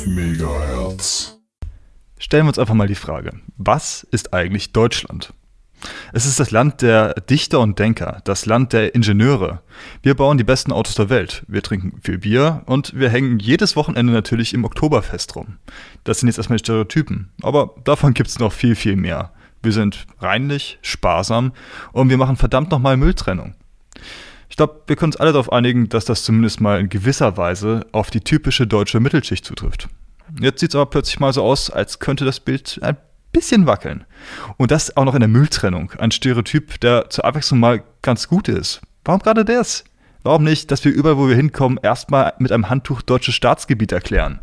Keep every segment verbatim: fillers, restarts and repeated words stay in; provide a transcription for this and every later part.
Megahertz. Stellen wir uns einfach mal die Frage, was ist eigentlich Deutschland? Es ist das Land der Dichter und Denker, das Land der Ingenieure. Wir bauen die besten Autos der Welt, wir trinken viel Bier und wir hängen jedes Wochenende natürlich im Oktoberfest rum. Das sind jetzt erstmal die Stereotypen, aber davon gibt es noch viel, viel mehr. Wir sind reinlich, sparsam und wir machen verdammt nochmal Mülltrennung. Ich glaube, wir können uns alle darauf einigen, dass das zumindest mal in gewisser Weise auf die typische deutsche Mittelschicht zutrifft. Jetzt sieht es aber plötzlich mal so aus, als könnte das Bild ein bisschen wackeln. Und das auch noch in der Mülltrennung. Ein Stereotyp, der zur Abwechslung mal ganz gut ist. Warum gerade das? Warum nicht, dass wir überall, wo wir hinkommen, erstmal mit einem Handtuch deutsches Staatsgebiet erklären?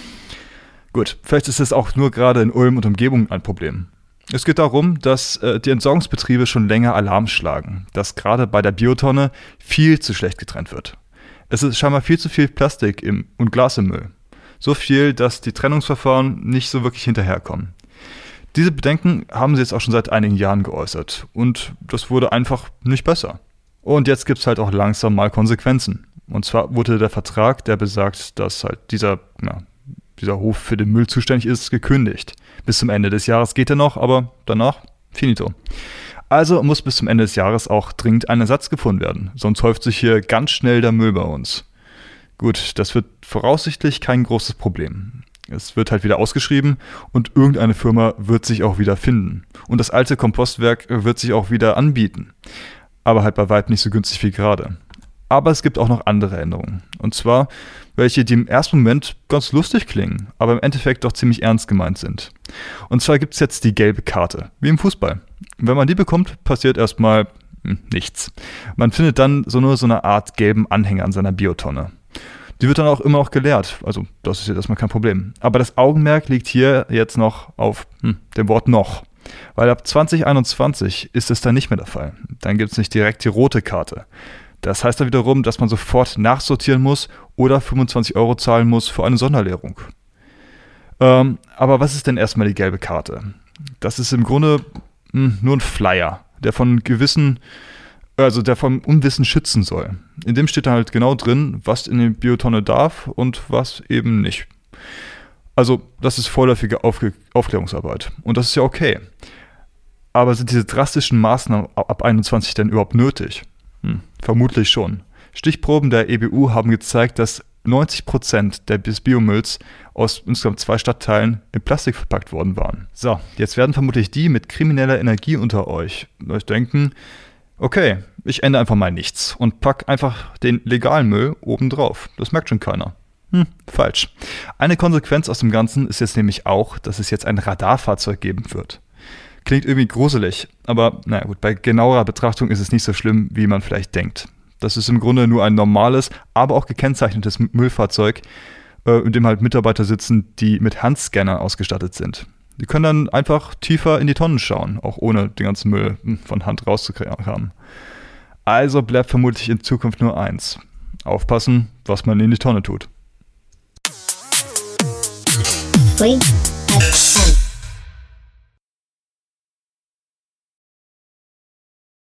Gut, vielleicht ist es auch nur gerade in Ulm und Umgebung ein Problem. Es geht darum, dass äh, die Entsorgungsbetriebe schon länger Alarm schlagen, dass gerade bei der Biotonne viel zu schlecht getrennt wird. Es ist scheinbar viel zu viel Plastik im, und Glas im Müll. So viel, dass die Trennungsverfahren nicht so wirklich hinterherkommen. Diese Bedenken haben sie jetzt auch schon seit einigen Jahren geäußert und das wurde einfach nicht besser. Und jetzt gibt es halt auch langsam mal Konsequenzen. Und zwar wurde der Vertrag, der besagt, dass halt dieser, na, dieser Hof für den Müll zuständig ist, gekündigt. Bis zum Ende des Jahres geht er noch, aber danach finito. Also muss bis zum Ende des Jahres auch dringend ein Ersatz gefunden werden, sonst häuft sich hier ganz schnell der Müll bei uns. Gut, das wird voraussichtlich kein großes Problem. Es wird halt wieder ausgeschrieben und irgendeine Firma wird sich auch wieder finden. Und das alte Kompostwerk wird sich auch wieder anbieten. Aber halt bei weitem nicht so günstig wie gerade. Aber es gibt auch noch andere Änderungen. Und zwar welche, die im ersten Moment ganz lustig klingen, aber im Endeffekt doch ziemlich ernst gemeint sind. Und zwar gibt es jetzt die gelbe Karte, wie im Fußball. Wenn man die bekommt, passiert erstmal hm, nichts. Man findet dann so nur so eine Art gelben Anhänger an seiner Biotonne. Die wird dann auch immer noch geleert, also das ist jetzt erstmal kein Problem. Aber das Augenmerk liegt hier jetzt noch auf hm, dem Wort noch. Weil ab zwanzig einundzwanzig ist es dann nicht mehr der Fall. Dann gibt es nicht direkt die rote Karte. Das heißt dann wiederum, dass man sofort nachsortieren muss oder fünfundzwanzig Euro zahlen muss für eine Sonderleerung. Ähm, aber was ist denn erstmal die gelbe Karte? Das ist im Grunde mh, nur ein Flyer, der von gewissen, also der vom Unwissen schützen soll. In dem steht dann halt genau drin, was in die Biotonne darf und was eben nicht. Also das ist vorläufige Aufge- Aufklärungsarbeit und das ist ja okay. Aber sind diese drastischen Maßnahmen ab einundzwanzig denn überhaupt nötig? Hm, vermutlich schon. Stichproben der E B U haben gezeigt, dass neunzig Prozent des Biomülls aus insgesamt zwei Stadtteilen in Plastik verpackt worden waren. So, jetzt werden vermutlich die mit krimineller Energie unter euch euch denken, okay, ich ändere einfach mal nichts und pack einfach den legalen Müll oben drauf. Das merkt schon keiner. Hm, falsch. Eine Konsequenz aus dem Ganzen ist jetzt nämlich auch, dass es jetzt ein Radarfahrzeug geben wird. Klingt irgendwie gruselig, aber naja gut, bei genauerer Betrachtung ist es nicht so schlimm, wie man vielleicht denkt. Das ist im Grunde nur ein normales, aber auch gekennzeichnetes Müllfahrzeug, äh, in dem halt Mitarbeiter sitzen, die mit Handscannern ausgestattet sind. Die können dann einfach tiefer in die Tonnen schauen, auch ohne den ganzen Müll von Hand rauszukramen. Also bleibt vermutlich in Zukunft nur eins. Aufpassen, was man in die Tonne tut. Free.